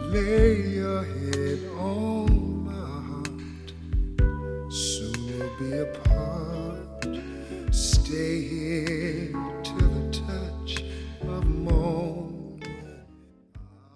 lay your head on my heart. Soon we'll be apart. Stay here